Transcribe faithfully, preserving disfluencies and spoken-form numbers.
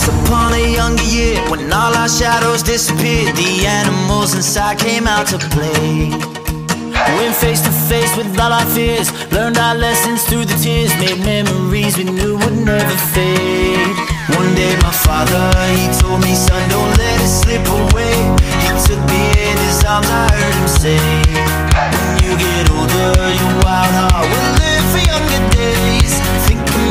Once upon a younger year, when all our shadows disappeared, the animals inside came out to play. Went face to face with all our fears, learned our lessons through the tears, made memories we knew would never fade. One day my father, he told me, son, don't let it slip away. He took me in his arms, I heard him say,